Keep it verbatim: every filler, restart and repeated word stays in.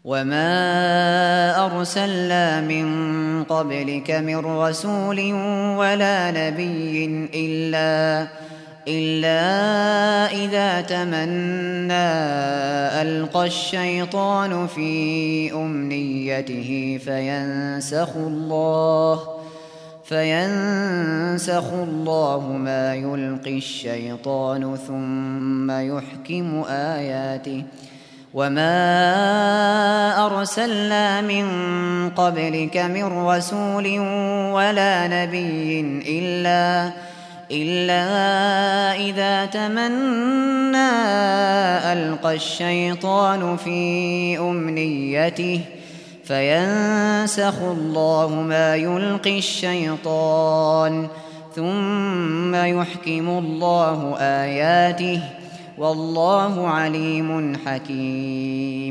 وما أرسلنا من قبلك من رسول ولا نبي إلا إلا إذا تمنى ألقى الشيطان في أمنيته فينسخ الله فينسخ الله ما يلقي الشيطان ثم يحكم آياته وما أرسلنا من قبلك من رسول ولا نبي إلا إلا إذا تمنى ألقى الشيطان في أمنيته فينسخ الله ما يلقي الشيطان ثم يحكم الله آياته والله عليم حكيم.